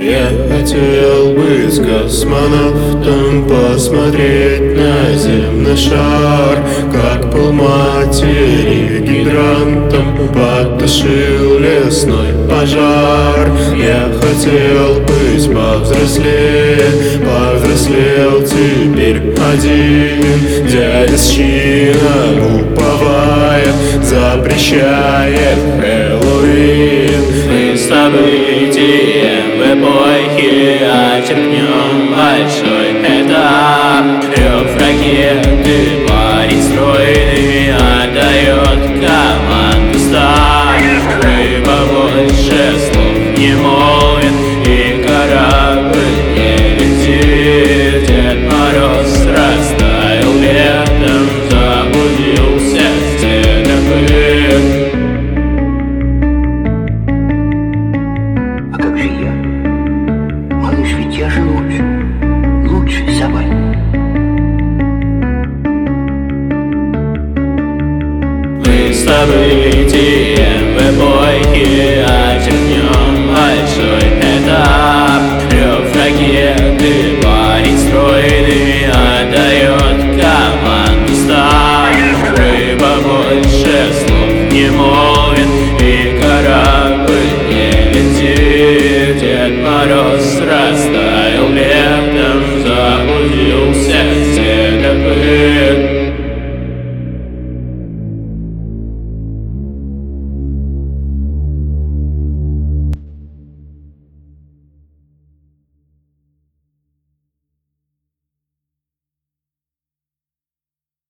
Я хотел быть космонавтом, посмотреть на земной шар, как пыл матери гидрантом потушил лесной пожар. Я хотел быть повзрослее, повзрослел теперь один. Дядя с чином уповая запрещает Хэллоуин. Мы с событием в эпохе очеркнем большой этап. Рев ракеты парень стройный отдает команду старт. Рыба больше слов не молвит, и корабль не летит. Дед Мороз растаял летом, заблудился следопыт. А как же я? Малыш, ведь я же лучше собак. Мы с событием в эпохе очеркнем большой этап. Рев ракеты парень стройный отдает команду старт. Рыба больше слов не молвит, и корабль не летит. Дед Мороз